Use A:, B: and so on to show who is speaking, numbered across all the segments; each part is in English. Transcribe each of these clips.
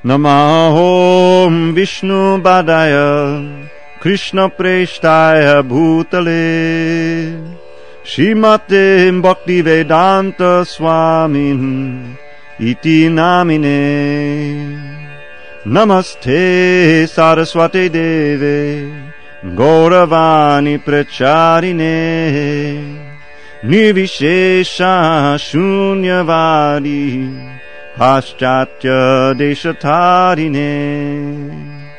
A: Namahom Vishnu Padaya Krishna Preshtaya Bhutale Srimate Bhaktivedanta Swamin Iti Namine Namaste Saraswati Deve Gauravani Pracharine Nirvishesha Shunyavadi Paschatya Deshatarine.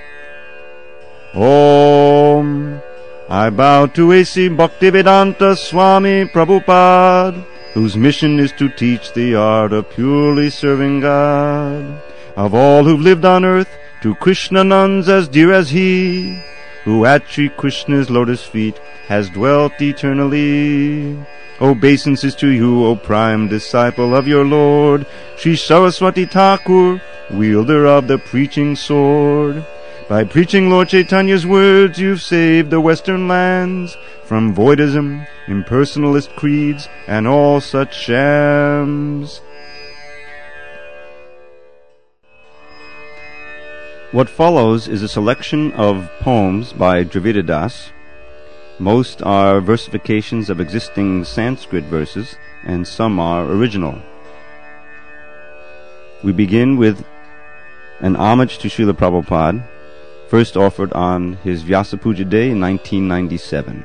A: Om. I bow to A.C. Bhaktivedanta Swami Prabhupada, whose mission is to teach the art of purely serving God. Of all who've lived on earth, to Krishna nuns as dear as he, who at Sri Krishna's lotus feet has dwelt eternally. Obeisances to you, O prime disciple of your Lord, Sri Saraswati Thakur, wielder of the preaching sword. By preaching Lord Chaitanya's words, you've saved the western lands from voidism, impersonalist creeds, and all such shams. What follows is a selection of poems by Dravida Das. Most are versifications of existing Sanskrit verses, and some are original. We begin with an homage to Srila Prabhupada, first offered on his Vyasa Puja Day in 1997.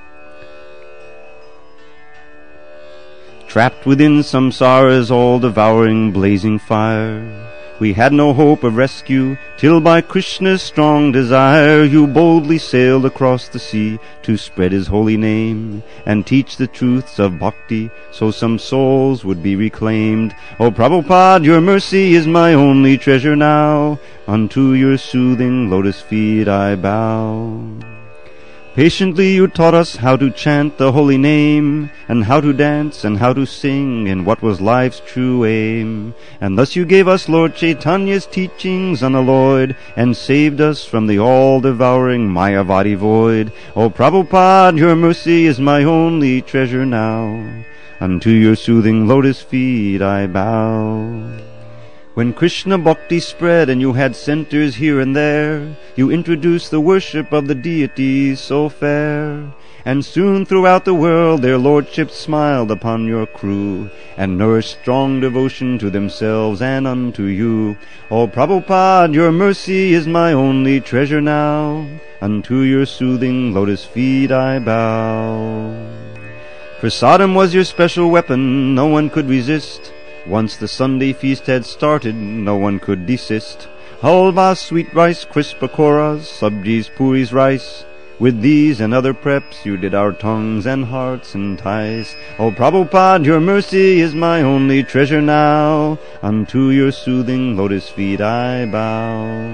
A: Trapped within samsara's all-devouring blazing fire, we had no hope of rescue, till by Krishna's strong desire you boldly sailed across the sea to spread his holy name and teach the truths of bhakti, so some souls would be reclaimed. O Prabhupada, your mercy is my only treasure now. Unto your soothing lotus feet I bow. Patiently you taught us how to chant the holy name, and how to dance, and how to sing, and what was life's true aim. And thus you gave us Lord Chaitanya's teachings unalloyed, and saved us from the all-devouring Mayavadi void. O Prabhupada, your mercy is my only treasure now. Unto your soothing lotus feet I bow. When Krishna Bhakti spread and you had centers here and there, you introduced the worship of the deities so fair. And soon throughout the world their lordships smiled upon your crew, and nourished strong devotion to themselves and unto you. O Prabhupada, your mercy is my only treasure now. Unto your soothing lotus feet I bow. Prasadam was your special weapon, no one could resist. Once the Sunday feast had started, no one could desist. Halwa, sweet rice, crisp pakoras, sabjis, puris, rice. With these and other preps you did our tongues and hearts entice. O Prabhupada, your mercy is my only treasure now. Unto your soothing lotus feet I bow.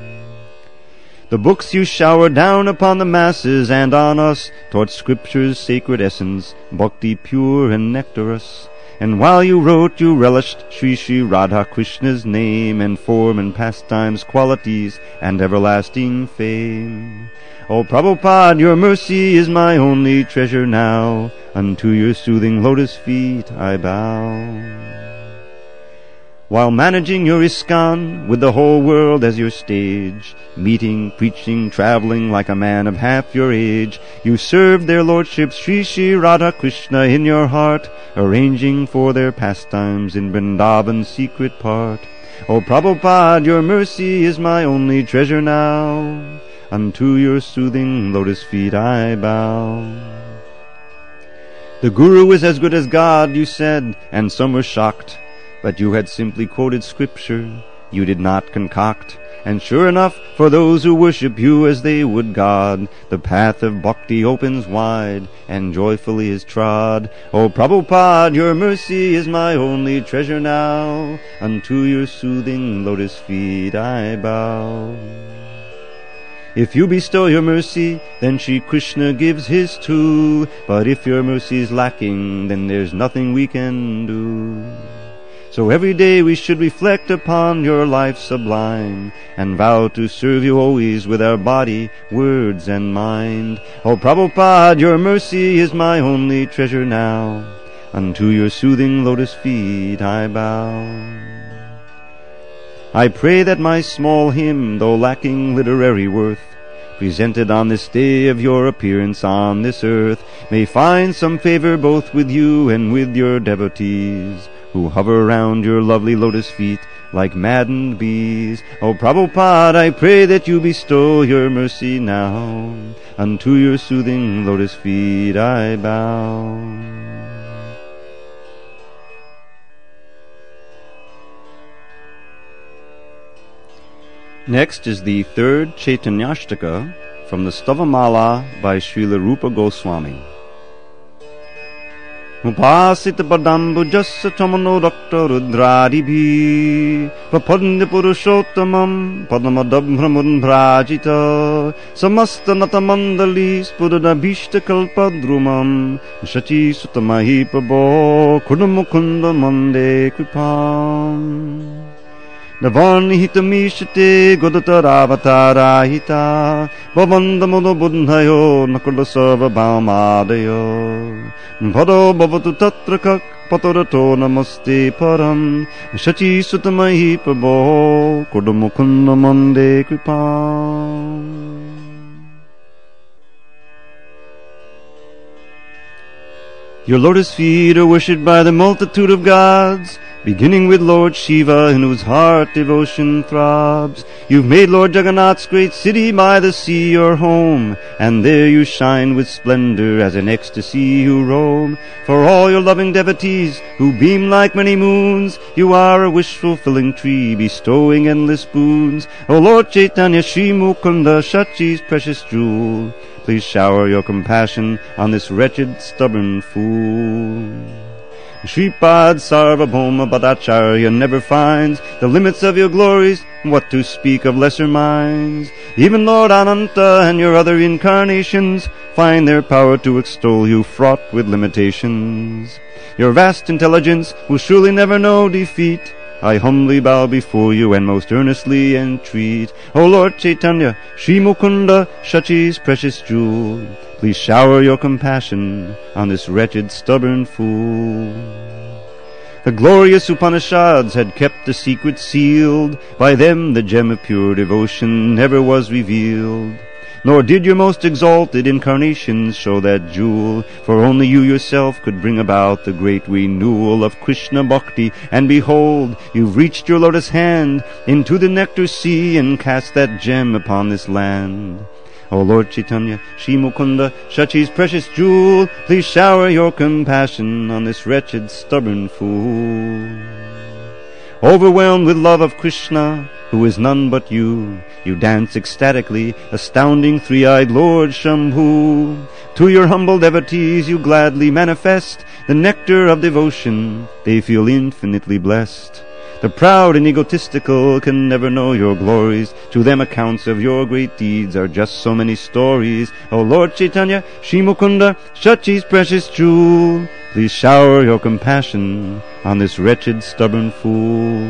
A: The books you showered down upon the masses and on us taught Scripture's sacred essence, bhakti pure and nectarous. And while you wrote, you relished Sri Sri Radha Krishna's name and form and pastimes, qualities, and everlasting fame. O Prabhupada, your mercy is my only treasure now. Unto your soothing lotus feet I bow. While managing your ISKCON with the whole world as your stage, meeting, preaching, traveling like a man of half your age, you served their lordships Sri Sri Radha Krishna in your heart, arranging for their pastimes in Vrindavan's secret part. O Prabhupada, your mercy is my only treasure now. Unto your soothing lotus feet I bow. The Guru is as good as God, you said, and some were shocked. But you had simply quoted Scripture, you did not concoct. And sure enough, for those who worship you as they would God, the path of bhakti opens wide, and joyfully is trod. O Prabhupada, your mercy is my only treasure now. Unto your soothing lotus feet I bow. If you bestow your mercy, then Shri Krishna gives his too. But if your mercy's lacking, then there's nothing we can do. So every day we should reflect upon your life sublime, and vow to serve you always with our body, words, and mind. O Prabhupada, your mercy is my only treasure now. Unto your soothing lotus feet I bow. I pray that my small hymn, though lacking literary worth, presented on this day of your appearance on this earth, may find some favor both with you and with your devotees, who hover round your lovely lotus feet like maddened bees. O Prabhupada, I pray that you bestow your mercy now. Unto your soothing lotus feet I bow. Next is the third Chaitanyashtaka from the Stavamala by Srila Rupa Goswami. Upasita padambu jassa chamano rakta rudradibhi papadnya purushottamam padamadabhramun bhrajita samasta natamandali spudadabhishta kalpadrumam shachi sutamahi pabo kudamukunda mande kripam Navarni hitamishate godataravata bhavandamudo buddhayo nakulasava bhaumadayo bhado bhavatu tatrakak patarato namaste param shachi sutamahi pabo kudamukunda mande kripam. Your lotus feet are worshipped by the multitude of gods, beginning with Lord Shiva, in whose heart devotion throbs. You've made Lord Jagannath's great city by the sea your home, and there you shine with splendor as in ecstasy you roam. For all your loving devotees, who beam like many moons, you are a wish-fulfilling tree, bestowing endless boons. O Lord Chaitanya, Shri Mukunda, Shachi's precious jewel, please shower your compassion on this wretched, stubborn fool. Shripad Sarvabhauma Bhattacharya never finds the limits of your glories, what to speak of lesser minds. Even Lord Ananta and your other incarnations find their power to extol you fraught with limitations. Your vast intelligence will surely never know defeat. I humbly bow before you and most earnestly entreat, O Lord Chaitanya, Shri Mukunda, Shachi's precious jewel, please shower your compassion on this wretched, stubborn fool. The glorious Upanishads had kept the secret sealed, by them the gem of pure devotion never was revealed. Nor did your most exalted incarnations show that jewel, for only you yourself could bring about the great renewal of Krishna Bhakti. And behold, you've reached your lotus hand into the nectar sea and cast that gem upon this land. O Lord Chaitanya, Shri Mukunda, Shachi's precious jewel, please shower your compassion on this wretched, stubborn fool. Overwhelmed with love of Krishna, who is none but you dance ecstatically, astounding three-eyed Lord Shambhu. To your humble devotees you gladly manifest the nectar of devotion, they feel infinitely blessed. The proud and egotistical can never know your glories. To them accounts of your great deeds are just so many stories. O Lord Chaitanya, Shri Mukunda, Shachi's precious jewel, please shower your compassion on this wretched, stubborn fool.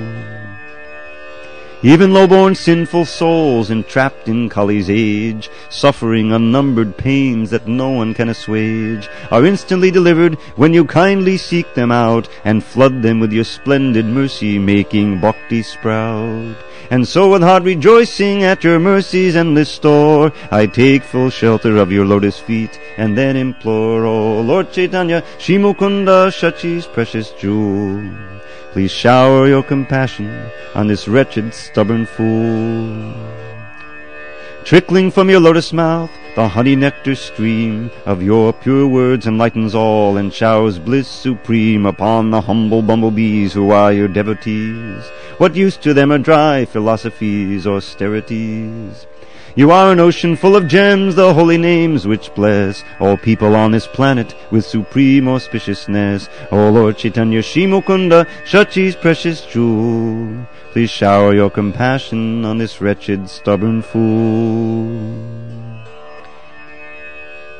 A: Even low-born sinful souls entrapped in Kali's age, suffering unnumbered pains that no one can assuage, are instantly delivered when you kindly seek them out and flood them with your splendid mercy, making bhakti sprout. And so with heart rejoicing at your mercy's endless store, I take full shelter of your lotus feet and then implore, O Lord Chaitanya, Shri Mukunda, Shachi's precious jewel, please shower your compassion on this wretched, stubborn fool. Trickling from your lotus mouth, the honey nectar stream of your pure words enlightens all and showers bliss supreme upon the humble bumblebees who are your devotees. What use to them are dry philosophies, austerities? You are an ocean full of gems, the holy names which bless all people on this planet with supreme auspiciousness. O Lord Chaitanya, Shri Mukunda, Shachi's precious jewel, please shower your compassion on this wretched, stubborn fool.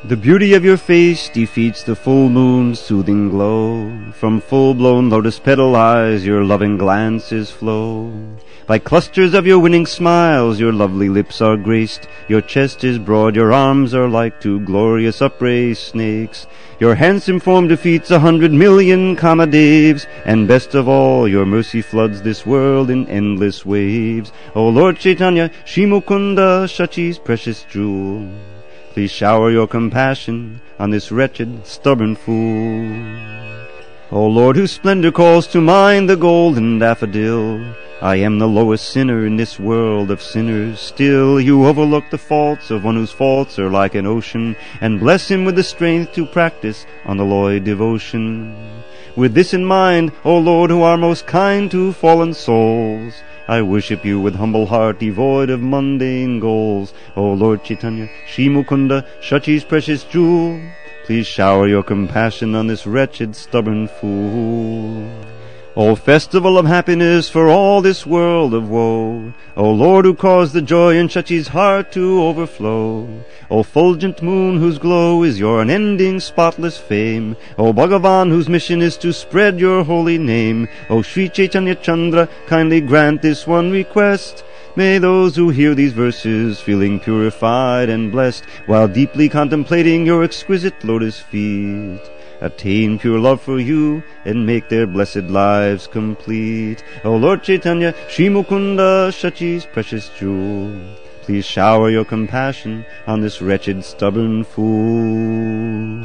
A: The beauty of your face defeats the full moon's soothing glow. From full-blown lotus petal eyes your loving glances flow. By clusters of your winning smiles your lovely lips are graced. Your chest is broad, your arms are like two glorious upraised snakes. Your handsome form defeats 100,000,000 Kamadeves. And best of all, your mercy floods this world in endless waves. O Lord Chaitanya, Shri Mukunda, Shachi's precious jewel, please shower your compassion on this wretched, stubborn fool. O Lord, whose splendor calls to mind the golden daffodil, I am the lowest sinner in this world of sinners. Still, you overlook the faults of one whose faults are like an ocean, and bless him with the strength to practice unalloyed devotion. With this in mind, O Lord, who are most kind to fallen souls, I worship you with humble heart, devoid of mundane goals. O Lord Chaitanya, Shri Mukunda, Shachi's precious jewel, please shower your compassion on this wretched, stubborn fool. O festival of happiness for all this world of woe, O Lord, who caused the joy in Shachi's heart to overflow, O fulgent moon whose glow is your unending spotless fame, O Bhagavan whose mission is to spread your holy name, O Sri Chaitanya Chandra, kindly grant this one request. May those who hear these verses, feeling purified and blessed, while deeply contemplating your exquisite lotus feet, attain pure love for you and make their blessed lives complete. O Lord Chaitanya, Shri Mukunda, Shachi's precious jewel, please shower your compassion on this wretched, stubborn fool.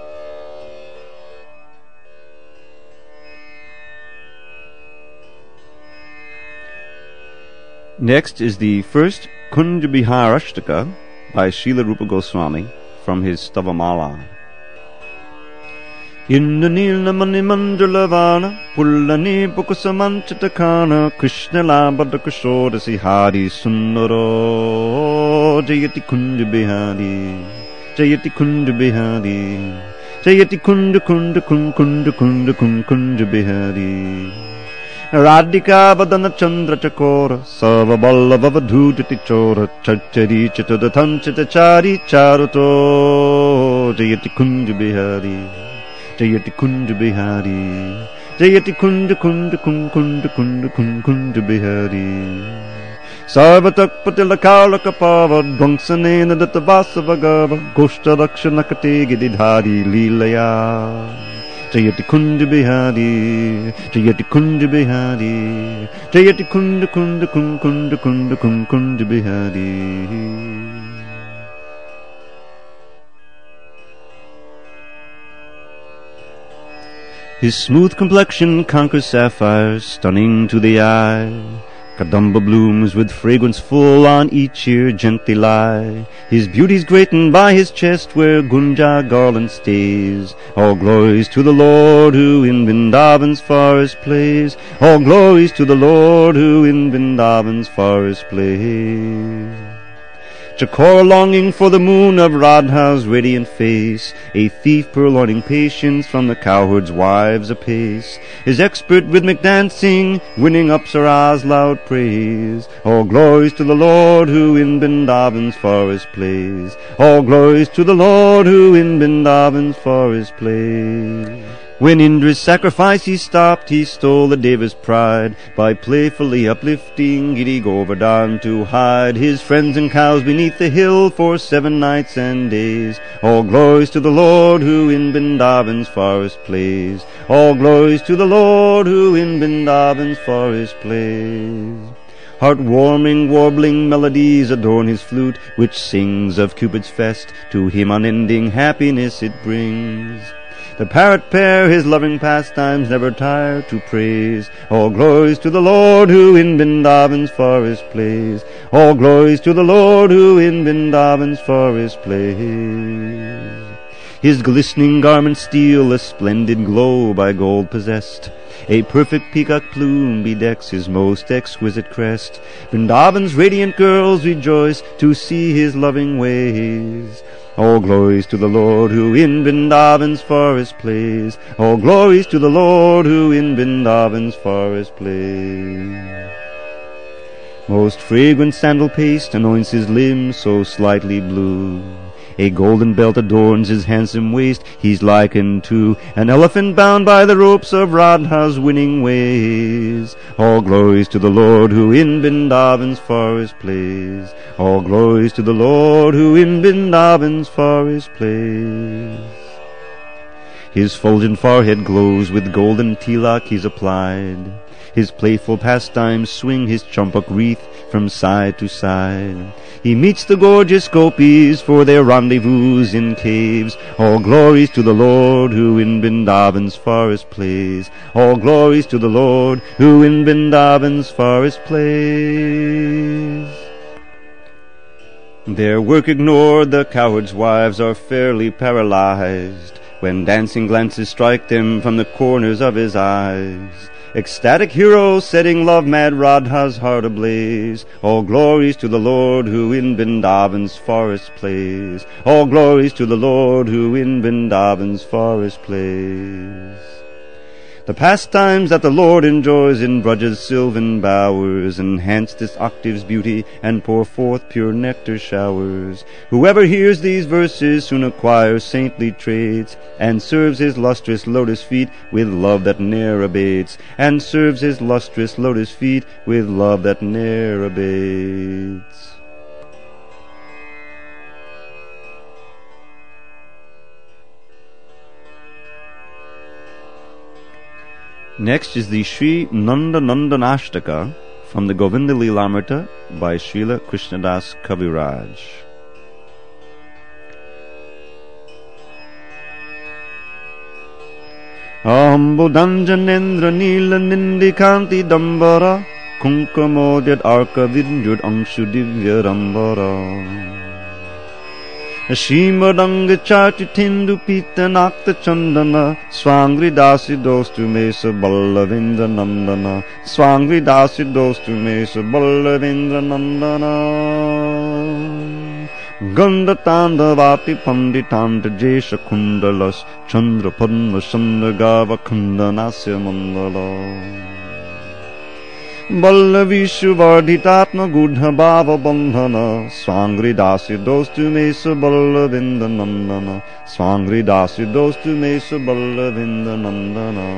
A: Next is the first Kunja Bihar Ashtaka by Srila Rupa Goswami from his Stavamala. Indanilna mani mandalavana, pullani pukusamanchatakana, Krishna labada kushorasi hari sunnaro, Jayati kunja bihari, Jayati kunja bihari, Jayati kunda kunda kun kunda kunda kun kunja bihari. Radhika vadana chandra chakora, Sava ballava vadhutati chora, Chachari chatada tanchata chari charuto, Jayati kunja bihari, Jayati kunja bihari, Jayati kunda kunda kun kunda kunda kun kunda bihari. Sarvatak patilakala kapava, Dvanksanena datavasa vagava, Goshta rakshanakate gididhari lilaya. Jayati kunja bihari, Jayati kunja bihari, Jayati kunda kunda kun kunda kunda kun kunja bihari. His smooth complexion conquers sapphires, stunning to the eye. Kadamba blooms with fragrance full on each ear gently lie. His beauty's greatened by his chest where Gunja garland stays. All glories to the Lord who in Vrindavan's forest plays. All glories to the Lord who in Vrindavan's forest plays. Chakora longing for the moon of Radha's radiant face, a thief purloining patience from the cowherd's wives apace, is expert rhythmic dancing, winning Apsara's loud praise. All glories to the Lord who in Vrindavan's forest plays. All glories to the Lord who in Vrindavan's forest plays. When Indra's sacrifice he stopped, he stole the Deva's pride by playfully uplifting Giri Govardhan to hide his friends and cows beneath the hill for 7 nights and days. All glories to the Lord who in Vrindavan's forest plays. All glories to the Lord who in Vrindavan's forest plays. Heart-warming, warbling melodies adorn his flute, which sings of Cupid's fest, to him unending happiness it brings. The parrot pair his loving pastimes never tire to praise. All glories to the Lord who in Vrindavan's forest plays. All glories to the Lord who in Vrindavan's forest plays. His glistening garments steal a splendid glow by gold possessed. A perfect peacock plume bedecks his most exquisite crest. Vrindavan's radiant girls rejoice to see his loving ways. All glories to the Lord who in Vrindavan's forest plays. All glories to the Lord who in Vrindavan's forest plays. Most fragrant sandal paste anoints his limbs so slightly blue. A golden belt adorns his handsome waist. He's likened to an elephant bound by the ropes of Radha's winning ways. All glories to the Lord who in Vrindavan's forest plays. All glories to the Lord who in Vrindavan's forest plays. His fulgent forehead glows with golden tilak he's applied. His playful pastimes swing his champak wreath from side to side. He meets the gorgeous gopis for their rendezvous in caves. All glories to the Lord who in Vrindavan's forest plays. All glories to the Lord who in Vrindavan's forest plays. Their work ignored, the cowards' wives are fairly paralyzed when dancing glances strike them from the corners of his eyes. Ecstatic hero setting love-mad Radha's heart ablaze. All glories to the Lord who in Vrindavan's forest plays. All glories to the Lord who in Vrindavan's forest plays. The pastimes that the Lord enjoys in Braja's sylvan bowers enhance this octave's beauty and pour forth pure nectar showers. Whoever hears these verses soon acquires saintly traits, and serves his lustrous lotus feet with love that ne'er abates, and serves his lustrous lotus feet with love that ne'er abates. Next is the Sri Nanda Nandanashtaka from the Govinda Lilamrita by Srila Krishnadas Kaviraj. Ambudanjanendra Nila Nindikanti Dambara Kunkamodyat Arka Vidyud Angshu Divya Rambara Shimadanga Chati Tindu Pita Nakta Chandana Swangri Dasi Dostu Mesa Ballavindra Nandana Swangri Dasi Dostu Mesa Ballavindra Nandana Ganda Tanda Vati Panditanda Jesha Kundalas Chandra Padma Sandra Gava Kundanasya Mandala Ballavishu Vardhitatma Gudha Bhava Bandhana Swangri Dasi Dostu Mesa Ballavinda Nandana Swangri Dasi Dostu Mesa Ballavinda Nandana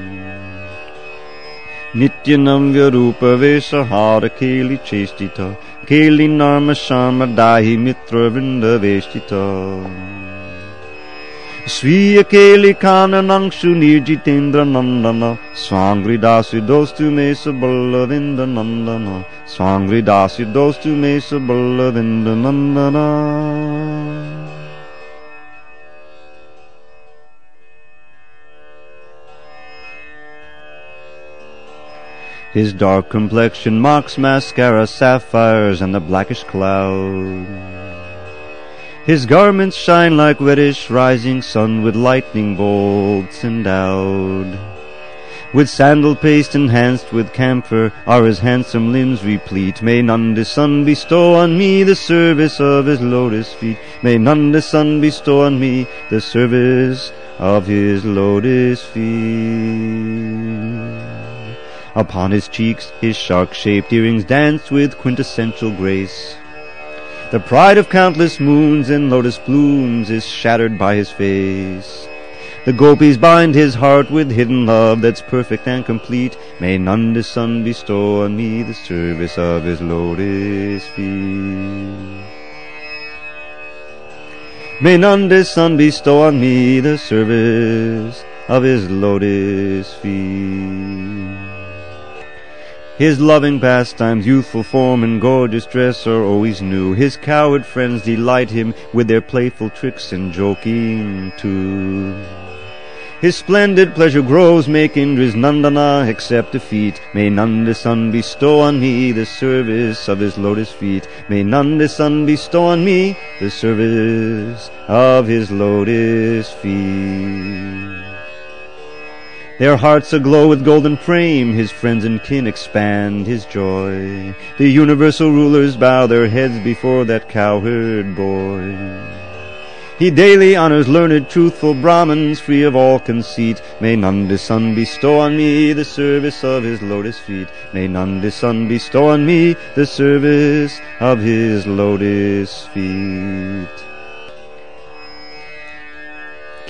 A: Nityanamvya Rupa Vesha Hara Keli Chestita Keli Narma Sharma Dahi Mitra Vrinda Veshtita Sviya Keli Kana Nangshu Nirjitendra Nandana Swangri Dasi Dostu Mesa Ballavinda Nandana Swangri Dasi Dostu Mesa Ballavinda Nandana. His dark complexion mocks mascara, sapphires, and the blackish cloud. His garments shine like reddish rising sun with lightning bolts endowed. With sandal paste enhanced with camphor are his handsome limbs replete. May Nanda's son bestow on me the service of his lotus feet. May Nanda's son bestow on me the service of his lotus feet. Upon his cheeks his shark-shaped earrings dance with quintessential grace. The pride of countless moons and lotus blooms is shattered by his face. The gopis bind his heart with hidden love that's perfect and complete. May Nanda's son bestow on me the service of his lotus feet. May Nanda's son bestow on me the service of his lotus feet. His loving pastimes, youthful form, and gorgeous dress are always new. His coward friends delight him with their playful tricks and joking too. His splendid pleasure grows, make Indra's Nandana accept defeat. May Nanda's son bestow on me the service of his lotus feet. May Nanda's son bestow on me the service of his lotus feet. Their hearts aglow with golden frame, his friends and kin expand his joy. The universal rulers bow their heads before that cowherd boy. He daily honors learned, truthful Brahmins, free of all conceit. May Nanda's son bestow on me the service of his lotus feet. May Nanda's son bestow on me the service of his lotus feet.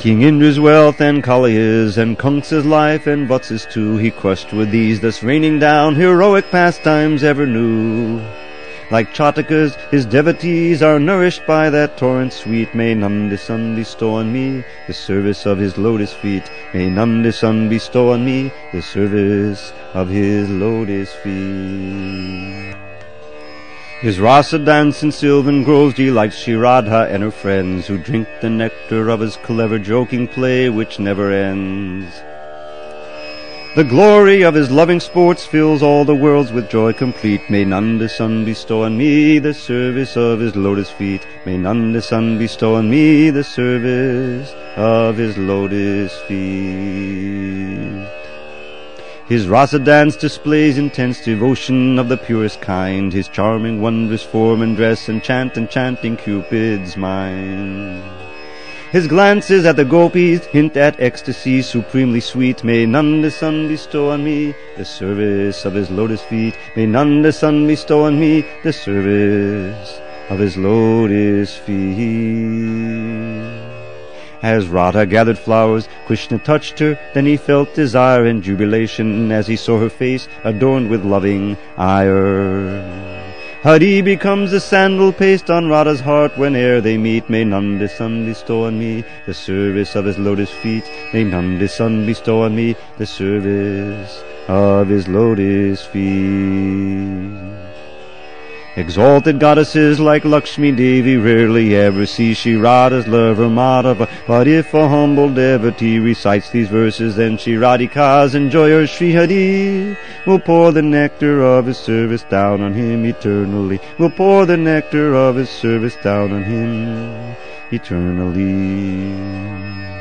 A: King Indra's wealth and Kaliya's and Kunsa's life and Vatsa's too, he crushed with these, thus raining down heroic pastimes ever new. Like Chataka's, his devotees are nourished by that torrent sweet. May Nanda Sun bestow on me the service of his lotus feet. May Nanda Sun bestow on me the service of his lotus feet. His rasa dance in sylvan groves delights Sri Radha and her friends, who drink the nectar of his clever joking play which never ends. The glory of his loving sports fills all the worlds with joy complete. May Nanda Sun bestow on me the service of his lotus feet. May Nanda Sun bestow on me the service of his lotus feet. His rasa dance displays intense devotion of the purest kind. His charming, wondrous form and dress enchant enchanting Cupid's mind. His glances at the gopis hint at ecstasy supremely sweet. May Nanda Sun bestow on me the service of his lotus feet. May Nanda Sun bestow on me the service of his lotus feet. As Radha gathered flowers, Krishna touched her, then he felt desire and jubilation as he saw her face adorned with loving ire. Hari becomes a sandal paste on Radha's heart whene'er they meet. May Nanda Sun bestow on me the service of his lotus feet. May Nanda Sun bestow on me the service of his lotus feet. Exalted goddesses like Lakshmi Devi rarely ever see Sri Radha's lover Madhava. But if a humble devotee recites these verses, then Sri Radhika's enjoyer Sri Hari will pour the nectar of his service down on him eternally. Will pour the nectar of his service down on him eternally.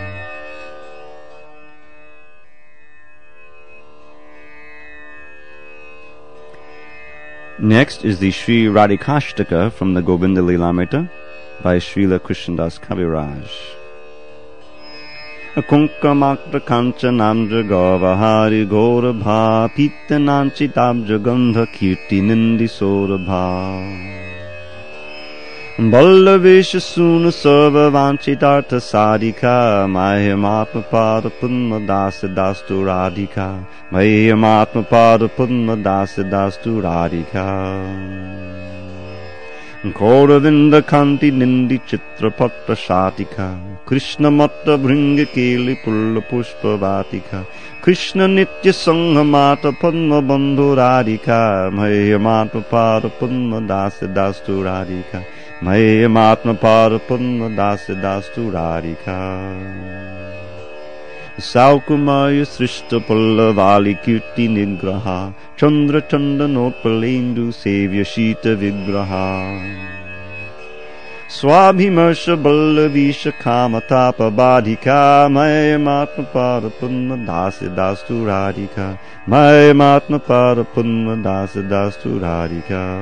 A: Next is the Sri Radhikashtaka from the Govinda Lilamrita by Srila Krishnadas Kaviraj. Kunkamakta kanchanamja gavahari gorabha pitananchitabja gandha kirti nindi sorabha. Ballavesha suna sarva vanchitartha sadhika Mayamatma pada punma dasa dastu radhika Mayamatma pada punma dasa dastu radhika. Koravinda kanti nindi chitra patra shatika Krishna matta bringa keli pulla pushpa vatika Krishna nitya sangha mata padma bandhu radhika Mayamatma pada punma dasa dastu radhika Mayamatma pada punma dasa dastu radhika. Saukumaya srishta pallavali kirti nigraha Chandra chandanotpalendu sevya shita vigraha. Swabhimarsha ballavisha kamatapa badhika Mayamatma pada punma dasa dastu radhika Mayamatma pada punma dasa dastu radhika.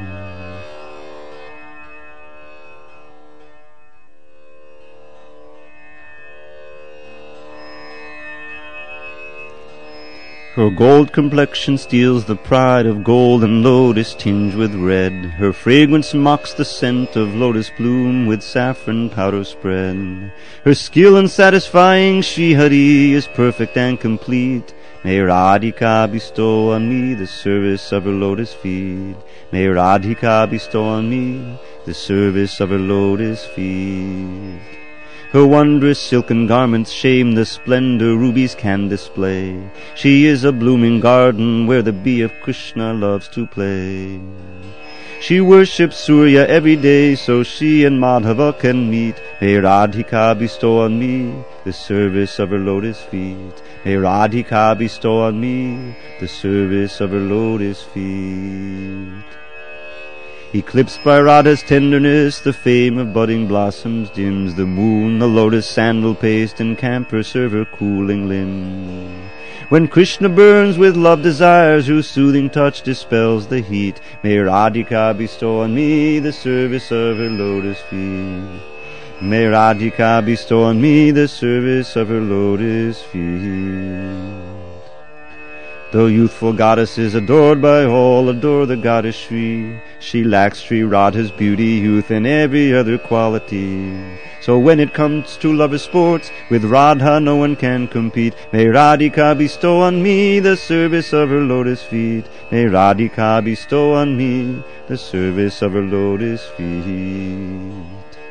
A: Her gold complexion steals the pride of golden lotus tinged with red. Her fragrance mocks the scent of lotus bloom with saffron powder spread. Her skill in satisfying Sri Hari is perfect and complete. May Radhika bestow on me the service of her lotus feet. May Radhika bestow on me the service of her lotus feet. Her wondrous silken garments shame the splendor rubies can display. She is a blooming garden where the bee of Krishna loves to play. She worships Surya every day so she and Madhava can meet. May Radhika bestow on me the service of her lotus feet. May Radhika bestow on me the service of her lotus feet. Eclipsed by Radha's tenderness, the fame of budding blossoms dims. The moon, the lotus sandal paste, and camphor serve her cooling limb. When Krishna burns with love desires, whose soothing touch dispels the heat, may Radhika bestow on me the service of her lotus feet. May Radhika bestow on me the service of her lotus feet. The youthful goddess is adored by all, adore the goddess Shri. She lacks Sri Radha's beauty, youth, and every other quality. So when it comes to lover sports, with Radha no one can compete. May Radhika bestow on me the service of her lotus feet. May Radhika bestow on me the service of her lotus feet.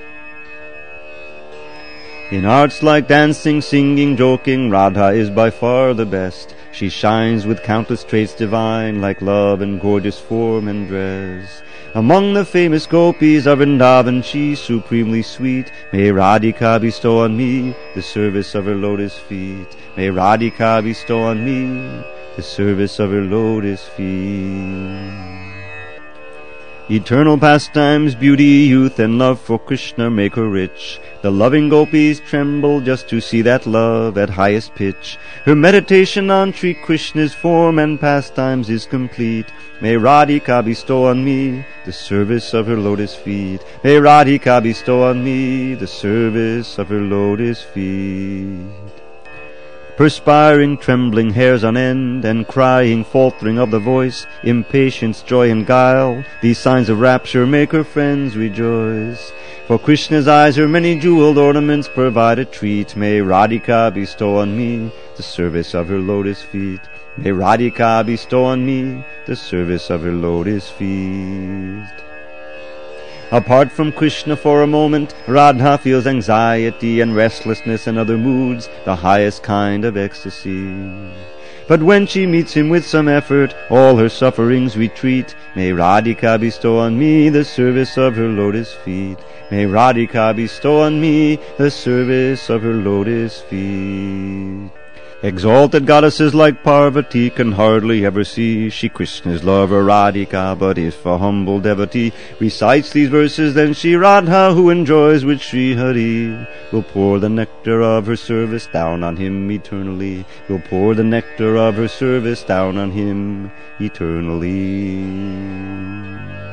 A: In arts like dancing, singing, joking, Radha is by far the best. She shines with countless traits divine, like love and gorgeous form and dress. Among the famous gopis of Vrindavan, she's supremely sweet. May Radhika bestow on me the service of her lotus feet. May Radhika bestow on me the service of her lotus feet. Eternal pastimes, beauty, youth, and love for Krishna make her rich. The loving gopis tremble just to see that love at highest pitch. Her meditation on Sri Krishna's form and pastimes is complete. May Radhika bestow on me the service of her lotus feet. May Radhika bestow on me the service of her lotus feet. Perspiring, trembling, hairs on end, and crying, faltering of the voice, impatience, joy, and guile, these signs of rapture make her friends rejoice. For Krishna's eyes her many jeweled ornaments provide a treat. May Radhika bestow on me the service of her lotus feet. May Radhika bestow on me the service of her lotus feet. Apart from Krishna for a moment, Radha feels anxiety and restlessness and other moods, the highest kind of ecstasy. But when she meets him with some effort, all her sufferings retreat. May Radhika bestow on me the service of her lotus feet. May Radhika bestow on me the service of her lotus feet. Exalted goddesses like Parvati can hardly ever see Shri Krishna's lover Radhika, but if a humble devotee recites these verses, then Shri Radha, who enjoys with Shri Hari, will pour the nectar of her service down on him eternally. Will pour the nectar of her service down on him eternally.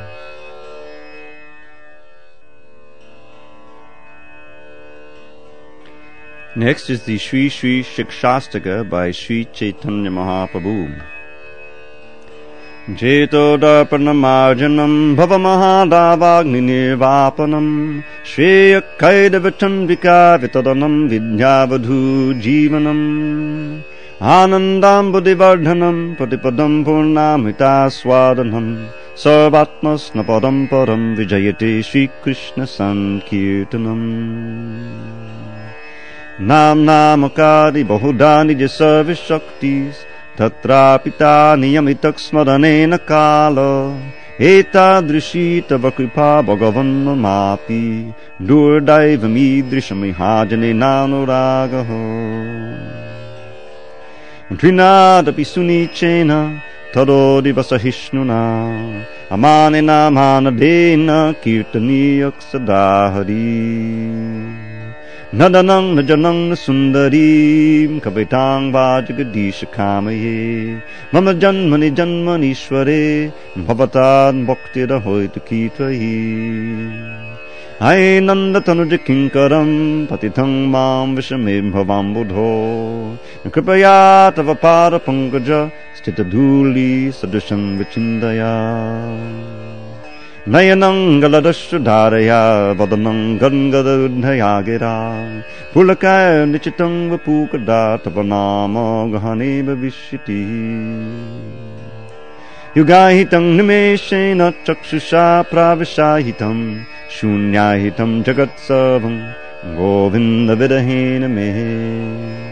A: Next is the Shri Shri Shikshastaka by Shri Chaitanya Mahaprabhu. Jetodapanamarjanam bhavamahadavagni nirvapanam Shreyakaidavachandrika vitadanam vidyavadhu jivanam Anandambudivardhanam patipadam purnamrita swadanam Sarvatmasnapadam param vijayate Shri Krishna Sankirtanam. Nam namakadi bahudani jasarva shaktis Tatrapita niyamitak smaranena kala Etadrishi tava kripa bhagavan mamapi Durdaivam idrishamihajane nanuragaho Trinadapi sunichena Tadodivasahishnuna Amanena manadena Kirtaniyak sadahari Nadanang najanang nasundarim Kapitang vajagadisha kamaye Mama janmani janmanishware Bhavatad bhaktira hoita kitvahi Ainanda tanuja kinkaram Patithang mam vishamim bhavam budho Kripaya tava pada pankaja Stita dhuli sadrisham vichindaya Nayanang galadasya dharaya Vadanang gangadadhaya gira Pulakaya nichitang vapukada Tapanama gahane bhavishyati Yugahitang nimeshena chakshusha pravishahitam Shunyahitam jagat savam Govinda vidahena me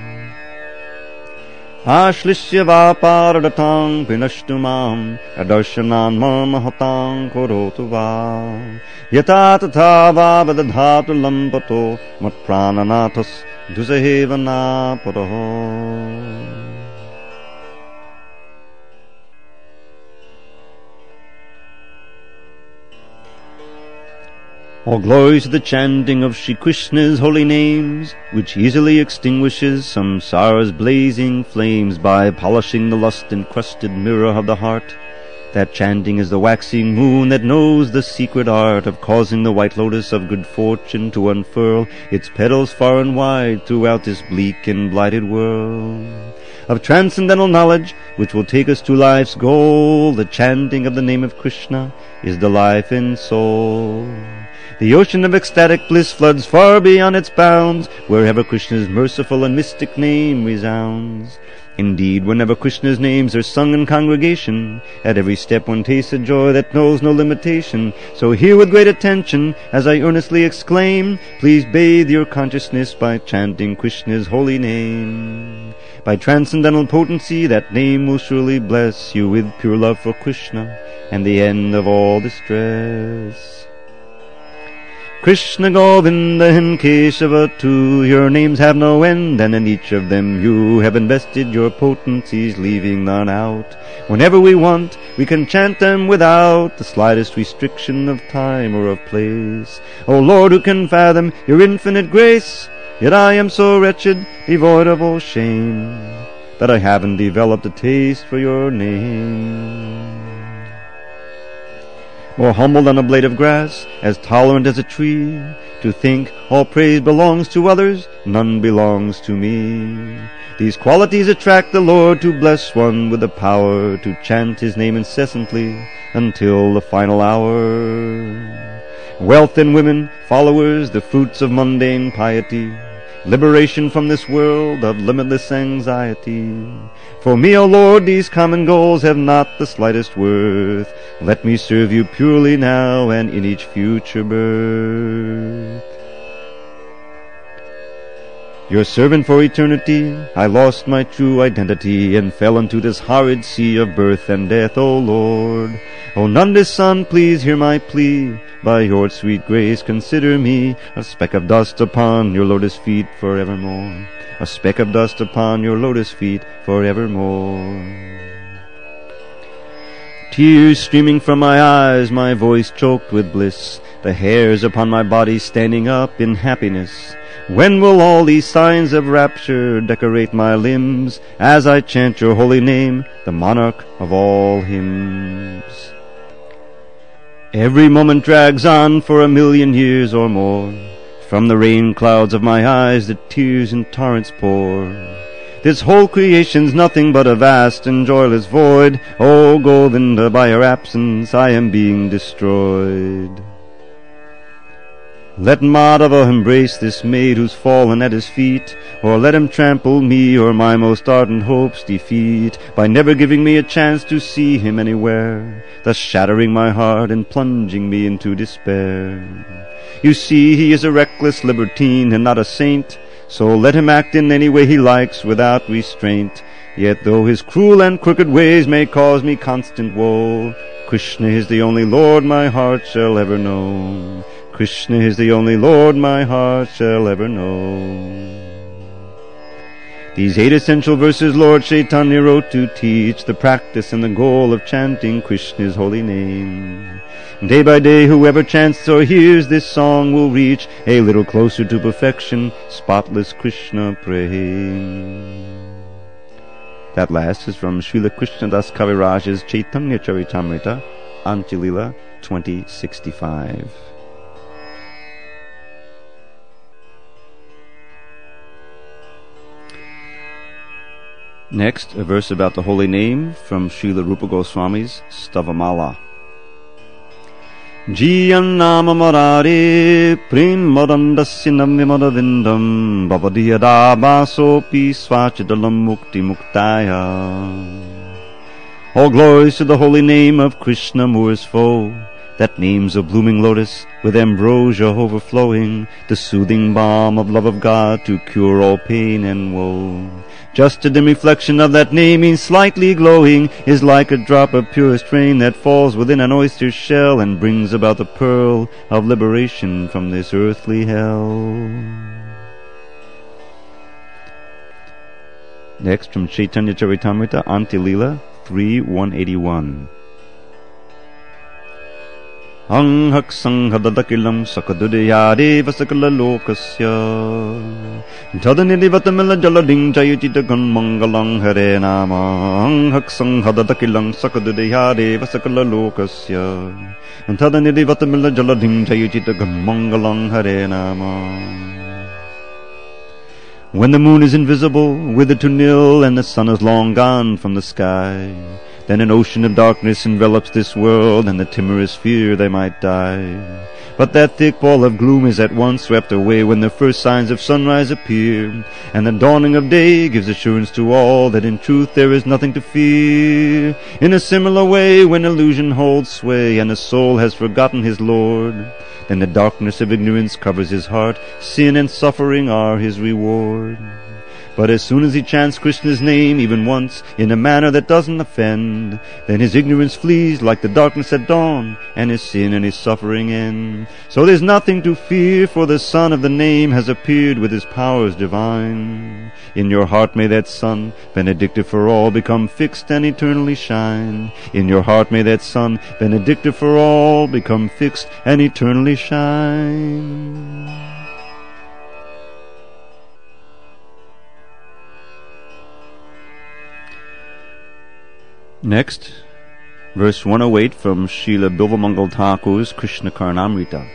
A: Ashlishya vaparadhatang pinashtumam Adarshanan mamahatang korotu va Yata tatha vavadadhatu lampato Matprananathas dusahevana paraho. All glory to the chanting of Shri Krishna's holy names, which easily extinguishes samsara's blazing flames by polishing the lust-encrusted mirror of the heart. That chanting is the waxing moon that knows the secret art of causing the white lotus of good fortune to unfurl its petals far and wide throughout this bleak and blighted world. Of transcendental knowledge, which will take us to life's goal. The chanting of the name of Krishna is the life and soul. The ocean of ecstatic bliss floods far beyond its bounds, wherever Krishna's merciful and mystic name resounds. Indeed, whenever Krishna's names are sung in congregation, at every step one tastes a joy that knows no limitation. So hear with great attention as I earnestly exclaim, please bathe your consciousness by chanting Krishna's holy name. By transcendental potency, that name will surely bless you with pure love for Krishna and the end of all distress. Krishna, Govinda and Keshava too, your names have no end, and in each of them you have invested your potencies, leaving none out. Whenever we want, we can chant them without the slightest restriction of time or of place. O Lord, who can fathom your infinite grace? Yet I am so wretched, devoid of all shame, that I haven't developed a taste for your name. More humble than a blade of grass, as tolerant as a tree, to think all praise belongs to others, none belongs to me. These qualities attract the Lord to bless one with the power to chant His name incessantly until the final hour. Wealth and women, followers, the fruits of mundane piety, liberation from this world of limitless anxiety. For me, O Lord, these common goals have not the slightest worth. Let me serve you purely now and in each future birth. Your servant for eternity, I lost my true identity and fell into this horrid sea of birth and death, O Lord. O Nanda's son, please hear my plea. By your sweet grace consider me a speck of dust upon your lotus feet forevermore. A speck of dust upon your lotus feet forevermore. Tears streaming from my eyes, my voice choked with bliss, the hairs upon my body standing up in happiness. When will all these signs of rapture decorate my limbs as I chant your holy name, the monarch of all hymns? Every moment drags on for 1,000,000 years or more. From the rain clouds of my eyes the tears in torrents pour. This whole creation's nothing but a vast and joyless void. O Govinda, by your absence I am being destroyed. Let Madhava embrace this maid who's fallen at his feet, or let him trample me or my most ardent hopes defeat, by never giving me a chance to see him anywhere, thus shattering my heart and plunging me into despair. You see, he is a reckless libertine and not a saint, so let him act in any way he likes without restraint. Yet though his cruel and crooked ways may cause me constant woe, Krishna is the only Lord my heart shall ever know. Krishna is the only Lord my heart shall ever know. These 8 essential verses Lord Chaitanya wrote to teach the practice and the goal of chanting Krishna's holy name. Day by day, whoever chants or hears this song will reach a little closer to perfection, spotless Krishna prem. That last is from Srila Krishnadas Kaviraj's Chaitanya Charitamrita, Antilila 2065. Next, a verse about the holy name from Srila Rupa Goswami's Stavamala. Jiyannama marare premmadandasya navyamadavindam bhavadiyada basopi swachadalam mukti muktaya. All glories to the holy name of Krishna, Moor's foe. That name's a blooming lotus with ambrosia overflowing, the soothing balm of love of God to cure all pain and woe. Just a dim reflection of that name, means slightly glowing, is like a drop of purest rain that falls within an oyster's shell and brings about the pearl of liberation from this earthly hell. Next, from Chaitanya Charitamrita, Antilila 3:181. Anghak sanghadadakilam sakadudayade vasakala lokasya Tadanilivatamila jalading jayutitagan mangalang hare nama Anghak sanghadadakilam sakadudayade vasakala lokasya Tadanilivatamila jalading jayutitagan mangalang hare nama. When the moon is invisible, withered to nil, and the sun is long gone from the sky, then an ocean of darkness envelops this world, and the timorous fear they might die. But that thick ball of gloom is at once swept away when the first signs of sunrise appear, and the dawning of day gives assurance to all that in truth there is nothing to fear. In a similar way, when illusion holds sway, and the soul has forgotten his Lord, then the darkness of ignorance covers his heart, sin and suffering are his reward. But as soon as he chants Krishna's name, even once, in a manner that doesn't offend, then his ignorance flees like the darkness at dawn, and his sin and his suffering end. So there's nothing to fear, for the Son of the Name has appeared with his powers divine. In your heart may that sun, benedictive for all, become fixed and eternally shine. In your heart may that sun, benedictive for all, become fixed and eternally shine. Next, verse 108 from Srila Bilvamangal Thakur's Krishna Karnamrita.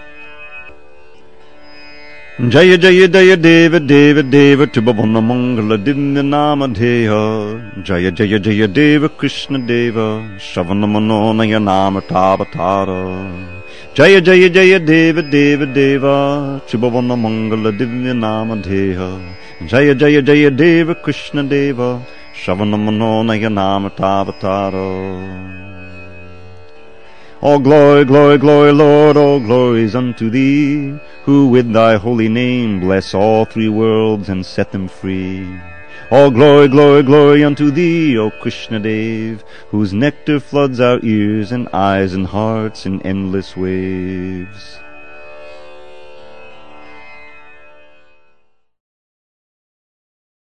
A: Jaya Jaya Jaya Deva Deva Deva Tubhavana Mangala Divya Nama Dheya. Jaya Jaya Jaya Deva Krishna Deva Shavana Manonaya Nama Tavatara. Jaya Jaya Jaya Deva Deva Deva Tubhavana Mangala Divya Nama Dheya. Jaya Jaya Jaya Deva Krishna Deva Shavana Manonaya Nama Tavatara. All glory, glory, glory, Lord, all glory is unto Thee, who with Thy holy name bless all three worlds and set them free. All glory, glory, glory unto Thee, O Krishna Dev, whose nectar floods our ears and eyes and hearts in endless waves.